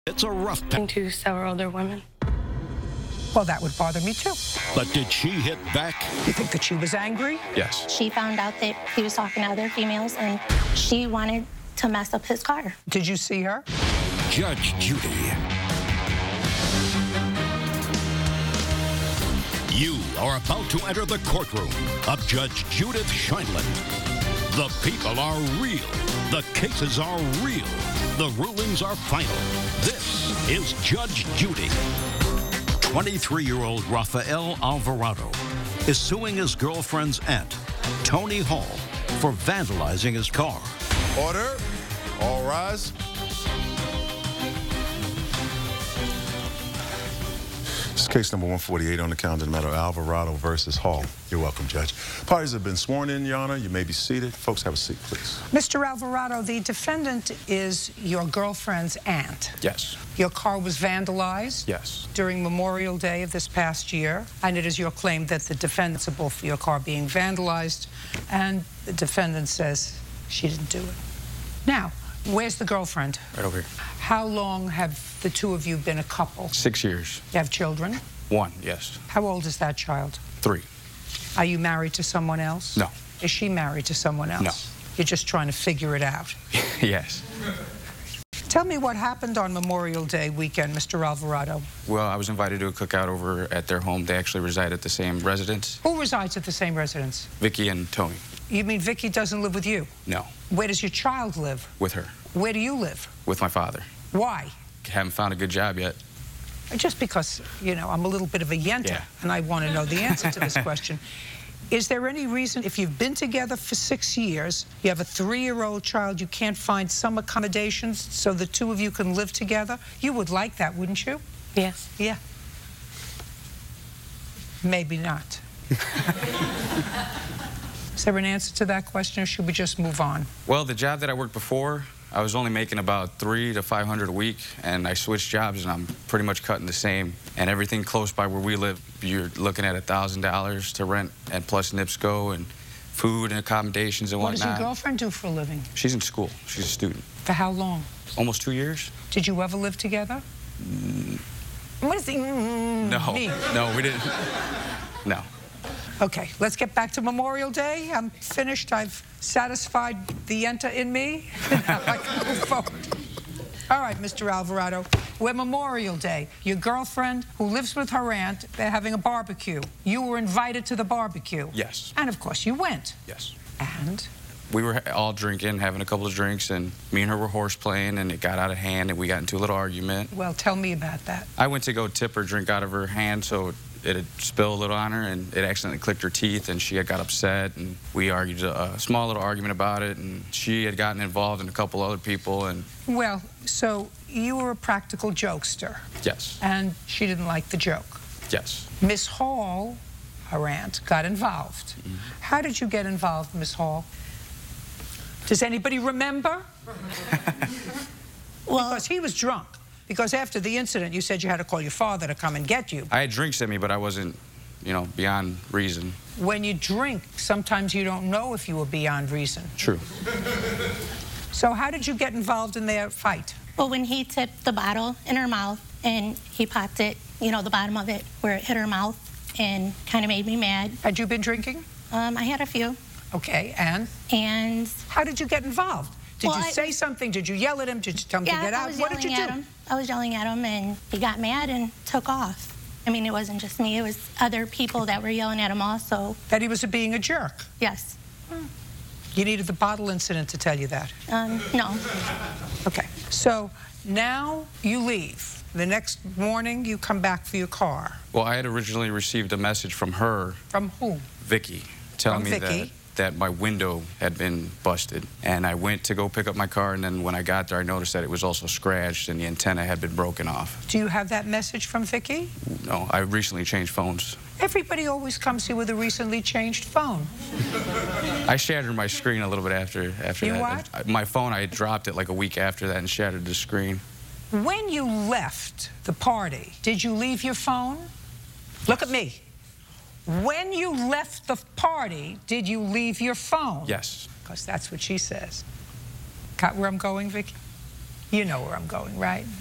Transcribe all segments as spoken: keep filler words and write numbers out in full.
It's a rough patch. To several other women. Well, that would bother me too. But did she hit back? You think that she was angry? Yes. She found out that he was talking to other females, and she wanted to mess up his car. Did you see her? Judge Judy. You are about to enter the courtroom of Judge Judith Sheindlin. The people are real. The cases are real. The rulings are final. This is Judge Judy. twenty-three-year-old Rafael Alvarado is suing his girlfriend's aunt, Tony Hall, for vandalizing his car. Order. All rise. This is case number one forty-eight on the calendar, the matter of Alvarado versus Hall. You're welcome, Judge. Parties have been sworn in, Your Honor. You may be seated. Folks, have a seat, please. Mister Alvarado, the defendant is your girlfriend's aunt. Yes. Your car was vandalized? Yes. During Memorial Day of this past year, and it is your claim that the defendant's responsible for your car being vandalized, and the defendant says she didn't do it. Now, where's the girlfriend? Right over here. How long have the two of you been a couple? Six years. You have children? One, yes. How old is that child? Three. Are you married to someone else? No. Is she married to someone else? No. You're just trying to figure it out. Yes. Tell me what happened on Memorial Day weekend, Mister Alvarado. Well, I was invited to a cookout over at their home. They actually reside at the same residence. Who resides at the same residence? Vicky and Tony. You mean Vicky doesn't live with you? No. Where does your child live? With her. Where do you live? With my father. Why? Haven't found a good job yet. Just because, you know, I'm a little bit of a yenta, Yeah. and I want to know the answer to this question. Is there any reason, if you've been together for six years, you have a three-year-old child, you can't find some accommodations so the two of you can live together? You would like that, wouldn't you? Yes. Yeah. Maybe not. Is there an answer to that question, or should we just move on? Well, the job that I worked before, I was only making about three to five hundred a week, and I switched jobs, and I'm pretty much cutting the same. And everything close by where we live, you're looking at a thousand dollars to rent, and plus NIPSCO and food and accommodations and What does whatnot. your girlfriend do for a living? She's in school. She's a student. For how long? Almost two years. Did you ever live together? Mm. What does the mm No. mean? No, we didn't. No. Okay, let's get back to Memorial Day. I'm finished. I've satisfied the yenta in me. Now I can move forward. All right, Mister Alvarado, we're Memorial Day. Your girlfriend, who lives with her aunt, they're having a barbecue. You were invited to the barbecue. Yes. And, of course, you went. Yes. And? We were all drinking, having a couple of drinks, and me and her were horse playing, and it got out of hand, and we got into a little argument. Well, tell me about that. I went to go tip her drink out of her hand, so it had spilled a little on her, and it accidentally clicked her teeth, and she had got upset, and we argued a, a small little argument about it, and she had gotten involved in a couple other people, and... Well, so you were a practical jokester. Yes. And she didn't like the joke. Yes. Miss Hall, her aunt, got involved. Mm-hmm. How did you get involved, Miss Hall? Does anybody remember? Well, because he was drunk. Because after the incident, you said you had to call your father to come and get you. I had drinks in me, but I wasn't, you know, beyond reason. When you drink, sometimes you don't know if you were beyond reason. True. So how did you get involved in their fight? well, when he tipped the bottle in her mouth and he popped it, you know, the bottom of it where it hit her mouth and kind of made me mad. Had you been drinking? Um, I had a few. Okay, and? And... How did you get involved? Did well, you I, say something? Did you yell at him? Did you tell him yeah, to get I out? was What did you do? At him. I was yelling at him, and he got mad and took off. I mean, it wasn't just me. It was other people that were yelling at him also. That he was being a jerk? Yes. Hmm. You needed the bottle incident to tell you that? Um, no. Okay. So now you leave. The next morning, you come back for your car. Well, I had originally received a message from her. From who? Vicky, telling From me Vicky? that that my window had been busted. And I went to go pick up my car, and then when I got there, I noticed that it was also scratched and the antenna had been broken off. Do you have that message from Vicky? No, I recently changed phones. Everybody always comes here with a recently changed phone. I shattered my screen a little bit after, after You that. what? My phone, I dropped it like a week after that and shattered the screen. When you left the party, did you leave your phone? Look at me. When you left the party, did you leave your phone? Yes. Because that's what she says. Got where I'm going, Vicky? You know where I'm going, right?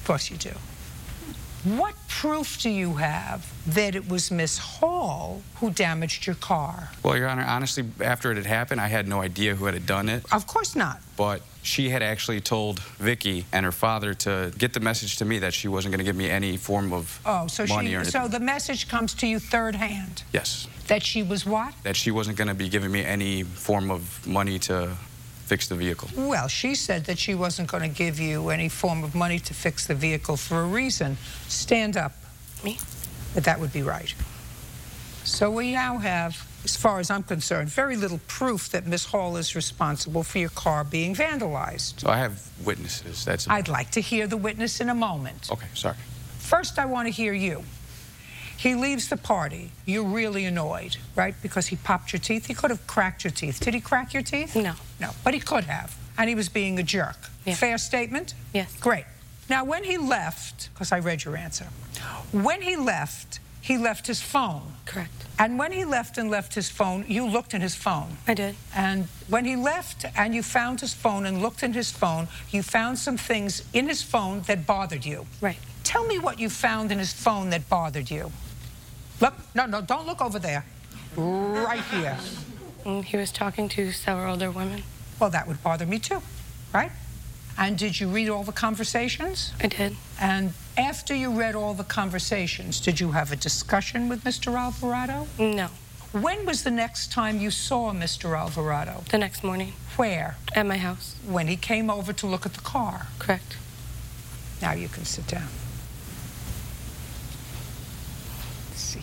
course you do. What proof do you have that it was Miss Hall who damaged your car? Well, Your Honor, honestly, after it had happened, I had no idea who had done it. Of course not. But she had actually told Vicky and her father to get the message to me that she wasn't going to give me any form of oh, so money she, or anything. So the message comes to you third hand? Yes. That she was what? That she wasn't going to be giving me any form of money to fix the vehicle. Well, she said that she wasn't going to give you any form of money to fix the vehicle for a reason. Stand up. Me? But that would be right. So we now have, as far as I'm concerned, very little proof that Miss Hall is responsible for your car being vandalized. So I have witnesses. That's about I'd like to hear the witness in a moment. Okay, sorry. First, I want to hear you. He leaves the party. You're really annoyed, right? Because he popped your teeth. He could have cracked your teeth. Did he crack your teeth? No. No, but he could have. And he was being a jerk. Yeah. Fair statement? Yes. Great. Now, when he left, because I read your answer, when he left, he left his phone. Correct. And when he left and left his phone, you looked in his phone. I did. And when he left and you found his phone and looked in his phone, you found some things in his phone that bothered you. Right. Tell me what you found in his phone that bothered you. Look, no, no, don't look over there. Right here. Mm, he was talking to several other women. Well, that would bother me too, right? And did you read all the conversations? I did. And after you read all the conversations, did you have a discussion with Mister Alvarado? No. When was the next time you saw Mister Alvarado? The next morning. Where? At my house. When he came over to look at the car. Correct. Now you can sit down. Let's see.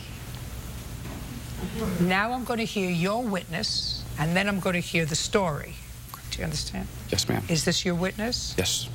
Now I'm going to hear your witness, and then I'm going to hear the story. Do you understand? Yes, ma'am. Is this your witness? Yes.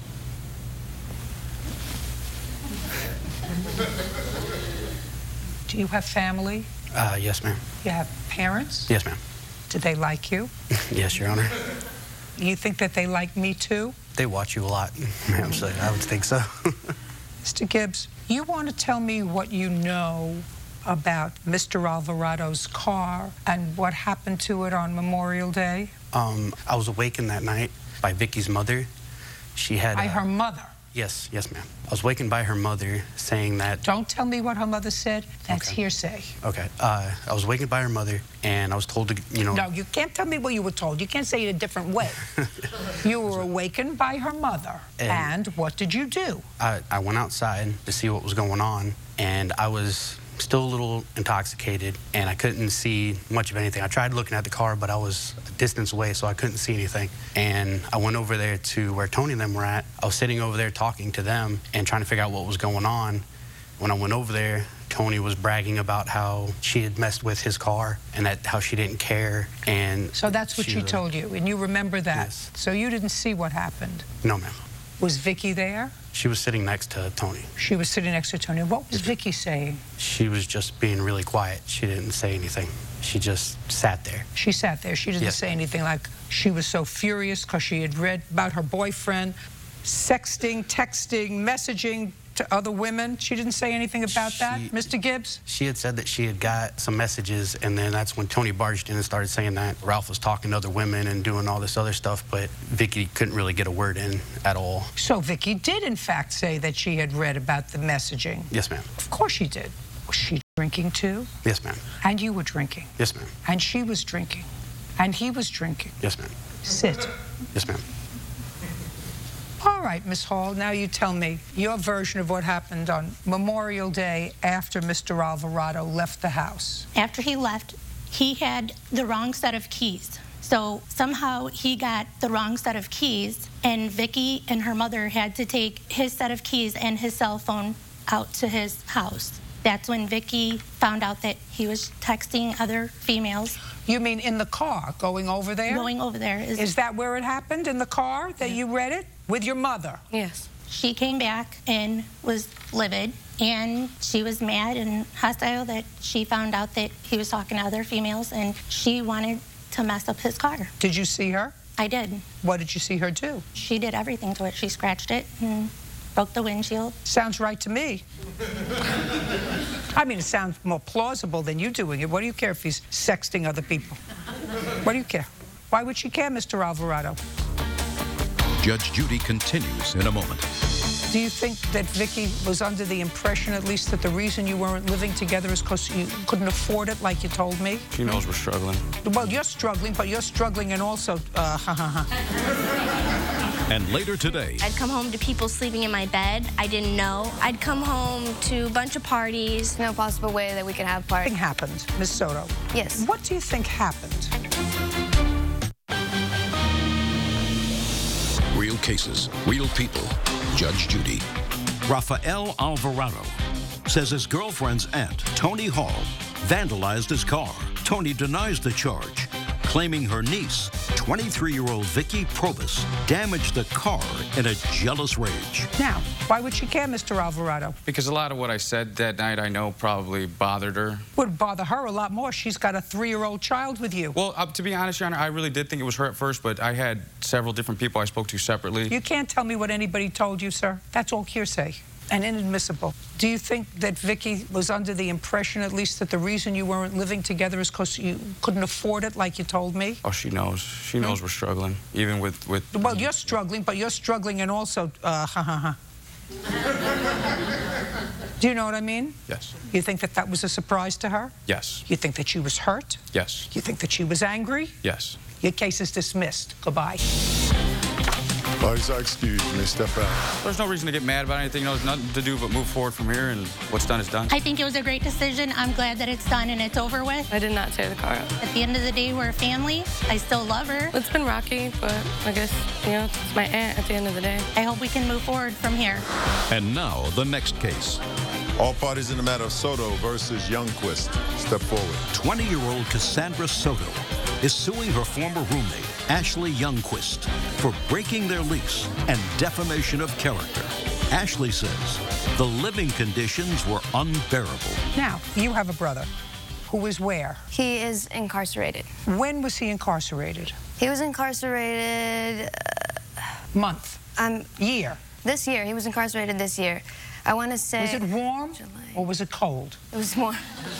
Do you have family? Uh, yes, ma'am. You have parents? Yes, ma'am. Do they like you? Yes, Your Honor. You think that they like me too? They watch you a lot, ma'am, so I would think so. Mister Gibbs, you want to tell me what you know about Mister Alvarado's car and what happened to it on Memorial Day? Um, I was awakened that night by Vicky's mother. She had... By uh, her mother? Yes, yes, ma'am. I was wakened by her mother saying that... Don't tell me what her mother said. That's Okay. hearsay. Okay. Uh, I was wakened by her mother, and I was told to, you know... No, you can't tell me what you were told. You can't say it a different way. You were awakened by her mother. And- And what did you do? I, I went outside to see what was going on, and I was still a little intoxicated, and I couldn't see much of anything. I tried looking at the car, but I was a distance away, so I couldn't see anything. And I went over there to where Tony and them were at. I was sitting over there talking to them and trying to figure out what was going on. When I went over there, Tony was bragging about how she had messed with his car and that how she didn't care. And So that's what she was- told you, and you remember that. Yes. So you didn't see what happened. No, ma'am. Was Vicky there? She was sitting next to Tony. She was sitting next to Tony. What was Vicky saying? She was just being really quiet. She didn't say anything. She just sat there. She sat there. She didn't Yes. say anything, like she was so furious because she had read about her boyfriend sexting, texting, messaging to other women. She didn't say anything about that, She- Mister Gibbs? She had said that she had got some messages, and then that's when Tony barged in and started saying that Ralph was talking to other women and doing all this other stuff, but Vicky couldn't really get a word in at all. So Vicky did, in fact, say that she had read about the messaging. Yes, ma'am. Of course she did. Was she drinking too? Yes, ma'am. And you were drinking. Yes, ma'am. And she was drinking. And he was drinking. Yes, ma'am. Sit. Yes, ma'am. All right, Miss Hall, now you tell me your version of what happened on Memorial Day after Mister Alvarado left the house. After he left, he had the wrong set of keys. So somehow he got the wrong set of keys, and Vicky and her mother had to take his set of keys and his cell phone out to his house. That's when Vicky found out that he was texting other females. You mean in the car, going over there? Going over there. Is, Is that where it happened, in the car, that you read it? With your mother? Yes. she came back and was livid, and she was mad and hostile that she found out that he was talking to other females, and she wanted to mess up his car. Did you see her? I did. What did you see her do? She did everything to it. She scratched it and broke the windshield. Sounds right to me. I mean, it sounds more plausible than you doing it. What do you care if he's sexting other people? What do you care? Why would she care, Mister Alvarado? Judge Judy continues in a moment. Do you think that Vicky was under the impression, at least, that the reason you weren't living together is because you couldn't afford it, like you told me? She knows we're struggling. Well, you're struggling, but you're struggling and also, uh, ha ha ha. And later today, I'd come home to people sleeping in my bed. I didn't know. I'd come home to a bunch of parties. No possible way that we could have parties. Something happened, Miss Soto. Yes. What do you think happened? real cases, real people. Judge Judy. Rafael Alvarado says his girlfriend's aunt, Tony Hall, vandalized his car. Tony denies the charge, claiming her niece, twenty-three-year-old Vicky Probus, damaged the car in a jealous rage. Now, why would she care, Mister Alvarado? Because a lot of what I said that night, I know probably bothered her. Would bother her a lot more. She's got a three-year-old child with you. Well, uh, to be honest, Your Honor, I really did think it was her at first, but I had several different people I spoke to separately. You can't tell me what anybody told you, sir. That's all hearsay and inadmissible. Do you think that Vicky was under the impression, at least, that the reason you weren't living together is because you couldn't afford it, like you told me? Oh, she knows. She knows we're struggling, even with... with well, you're struggling, but you're struggling and also, uh, ha, ha, ha. Do you know what I mean? Yes. You think that that was a surprise to her? Yes. You think that she was hurt? Yes. You think that she was angry? Yes. Your case is dismissed. Goodbye. Parties are excused. You may step out. There's no reason to get mad about anything. You know, there's nothing to do but move forward from here, and what's done is done. I think it was a great decision. I'm glad that it's done and it's over with. I did not tear the car up. At the end of the day, we're a family. I still love her. It's been rocky, but I guess, you know, it's my aunt at the end of the day. I hope we can move forward from here. And now, the next case. All parties in the matter of Soto versus Youngquist. Step forward. twenty-year-old Cassandra Soto is suing her former roommate, Ashley Youngquist, for breaking their lease and defamation of character. Ashley says the living conditions were unbearable. Now, you have a brother who is where? He is incarcerated. When was he incarcerated? He was incarcerated... Uh, Month? um, Year? This year. He was incarcerated this year. I want to say... Was it warm July. or was it cold? It was warm.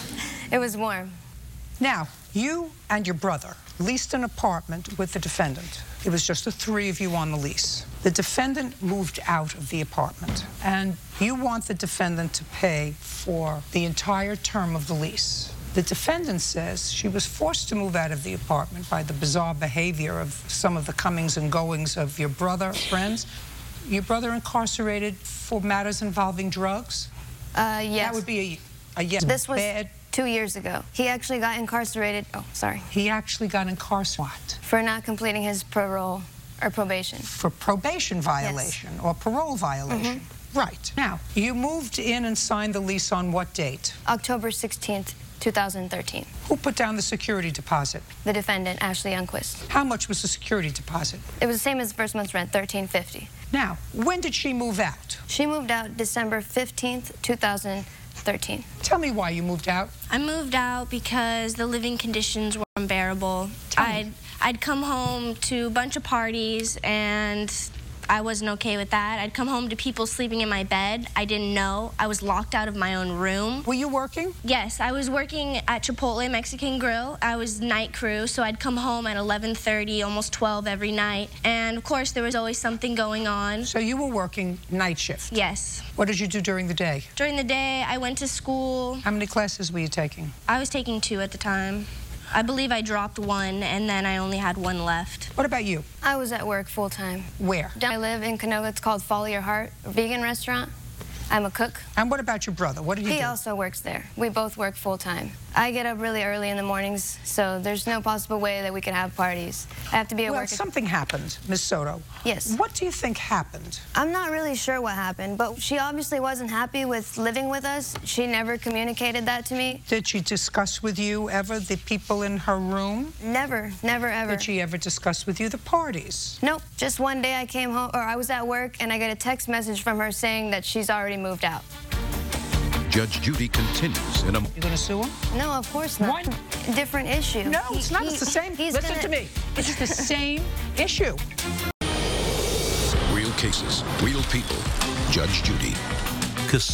It was warm. Now, you and your brother leased an apartment with the defendant. It was just the three of you on the lease. The defendant moved out of the apartment, and you want the defendant to pay for the entire term of the lease. The defendant says she was forced to move out of the apartment by the bizarre behavior of some of the comings and goings of your brother, friends. Your brother incarcerated for matters involving drugs? Uh, yes. That would be a, a yes. This was bad. two years ago. He actually got incarcerated. Oh, sorry. He actually got incarcerated. For not completing his parole or probation. For probation violation Yes. or parole violation. Mm-hmm. Right. Now, you moved in and signed the lease on what date? October sixteenth, two thousand thirteen. Who put down the security deposit? The defendant, Ashley Youngquist. How much was the security deposit? It was the same as the first month's rent, thirteen fifty. Now, when did she move out? She moved out December fifteenth, two thousand thirteen. Tell me why you moved out. I moved out because the living conditions were unbearable. Tell me. I'd, I'd come home to a bunch of parties, and I wasn't okay with that. I'd come home to people sleeping in my bed. I didn't know. I was locked out of my own room. Were you working? Yes, I was working at Chipotle Mexican Grill. I was night crew, so I'd come home at eleven thirty, almost twelve every night. And, of course, there was always something going on. So you were working night shift? Yes. What did you do during the day? During the day, I went to school. How many classes were you taking? I was taking two at the time. I believe I dropped one, and then I only had one left. What about you? I was at work full-time. Where? I live in Canoga. It's called Follow Your Heart, a vegan restaurant. I'm a cook. And what about your brother? What did he, He do? also works there. We both work full-time. I get up really early in the mornings, so there's no possible way that we could have parties. I have to be at Well, work. something happened, Miss Soto. Yes. What do you think happened? I'm not really sure what happened, but she obviously wasn't happy with living with us. She never communicated that to me. Did she discuss with you ever the people in her room? Never, never, ever. Did she ever discuss with you the parties? Nope. Just one day I came home, or I was at work, and I get a text message from her saying that she's already moved out. Judge Judy continues in a... You gonna sue him? No, of course not. Why? Different issue. No, He- it's not. he- It's the same. he's Listen gonna- to me. It's the same issue. Real cases, real people. Judge Judy. Cass-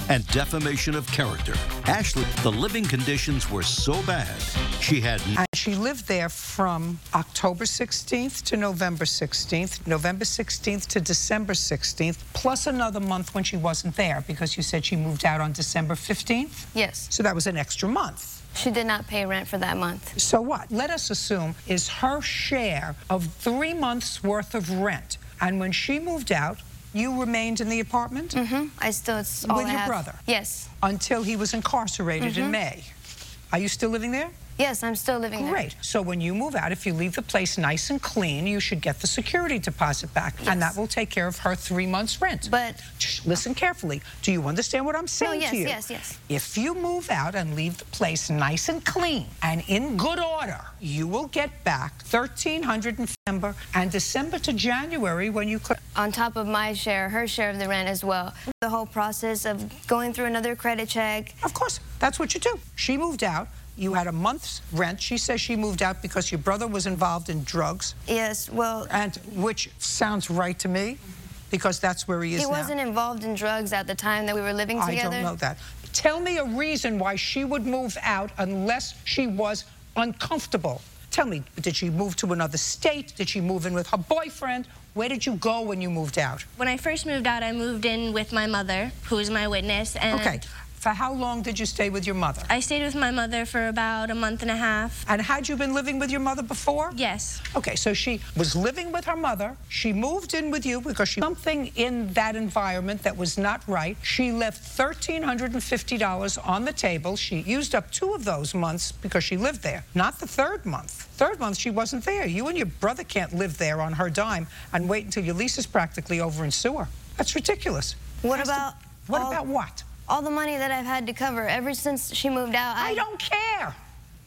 and defamation of character. Ashley, the living conditions were so bad, she had... And she lived there from October sixteenth to November sixteenth, November sixteenth to December sixteenth, plus another month when she wasn't there, because you said she moved out on December fifteenth? Yes. So that was an extra month. She did not pay rent for that month. So what? Let us assume is her share of three months' worth of rent. And when she moved out, you remained in the apartment? Mm-hmm. I still, it's all With I your have. brother? Yes. Until he was incarcerated Mm-hmm. in May. Are you still living there? Yes, I'm still living there. Great. So when you move out, if you leave the place nice and clean, you should get the security deposit back. Yes. And that will take care of her three months' rent. But... Shh, listen carefully. Do you understand what I'm saying no, yes, to you? yes, yes. If you move out and leave the place nice and clean and in good order, you will get back thirteen hundred dollars in December and December to January when you... On top of my share, her share of the rent as well. The whole process of going through another credit check. Of course, that's what you do. She moved out. You had a month's rent. She says she moved out because your brother was involved in drugs. Yes, well... And which sounds right to me, because that's where he is He now. wasn't involved in drugs at the time that we were living together. I don't know that. Tell me a reason why she would move out unless she was uncomfortable. Tell me, did she move to another state? Did she move in with her boyfriend? Where did you go when you moved out? When I first moved out, I moved in with my mother, who is my witness. And okay. For how long did you stay with your mother? I stayed with my mother for about a month and a half. And had you been living with your mother before? Yes. Okay, so she was living with her mother. She moved in with you because she something in that environment that was not right. She left one thousand three hundred fifty dollars on the table. She used up two of those months because she lived there, not the third month. Third month, she wasn't there. You and your brother can't live there on her dime and wait until your lease is practically over in sewer. That's ridiculous. What about... To, what all, about what? All the money that I've had to cover ever since she moved out. I, I don't care.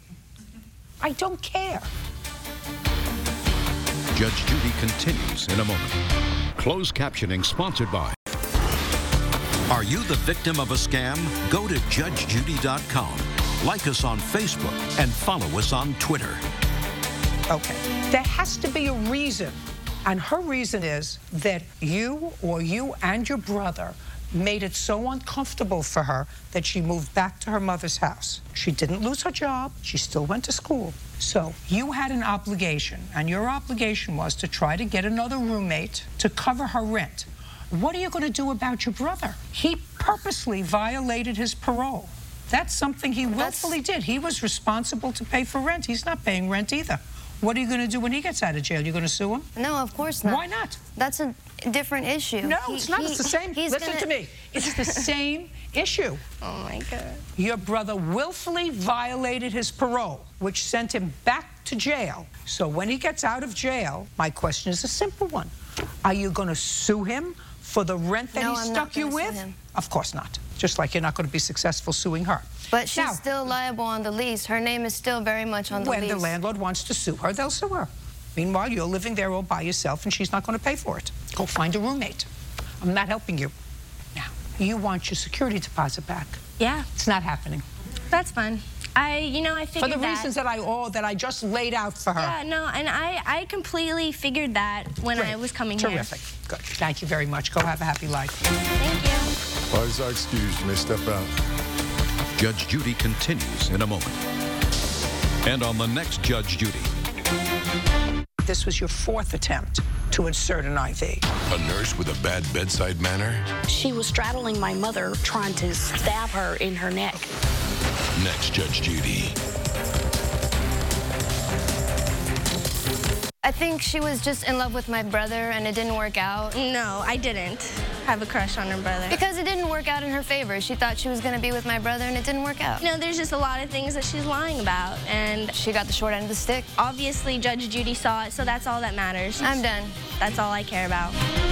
I don't care. Judge Judy continues in a moment. Closed captioning sponsored by... Are you the victim of a scam? Go to judge judy dot com. Like us on Facebook and follow us on Twitter. Okay. There has to be a reason. And her reason is that you or you and your brother made it so uncomfortable for her that she moved back to her mother's house. She didn't lose her job. She still went to school. So you had an obligation, and your obligation was to try to get another roommate to cover her rent. What are you going to do about your brother? He purposely violated his parole. That's something he willfully did. He was responsible to pay for rent. He's not paying rent either. What are you going to do when he gets out of jail? You're going to sue him? No, of course not. Why not? That's a different issue. No, he, it's not. He, it's the same. Listen gonna... to me. It's the same issue. Oh, my God. Your brother willfully violated his parole, which sent him back to jail. So when he gets out of jail, my question is a simple one. Are you going to sue him for the rent that no, he I'm stuck not you sue with? Him. Of course not. Just like you're not going to be successful suing her. But she's now, still liable on the lease. Her name is still very much on the when lease. When the landlord wants to sue her, they'll sue her. Meanwhile, you're living there all by yourself, and she's not going to pay for it. Go find a roommate. I'm not helping you. Now, you want your security deposit back. Yeah. It's not happening. That's fine. I, you know, I figured For the that, reasons that I all that I just laid out for her. Yeah, no, and I, I completely figured that when Great. I was coming Terrific. here. Good. Thank you very much. Go have a happy life. Thank you. Parties are excused. You may step out. Judge Judy continues in a moment. And on the next Judge Judy. This was your fourth attempt to insert an I V. A nurse with a bad bedside manner? She was straddling my mother, trying to stab her in her neck. Next Judge Judy. I think she was just in love with my brother and it didn't work out. No, I didn't have a crush on her brother. Because it didn't work out in her favor. She thought she was going to be with my brother and it didn't work out. You know, there's just a lot of things that she's lying about, and she got the short end of the stick. Obviously, Judge Judy saw it, so that's all that matters. I'm done. That's all I care about.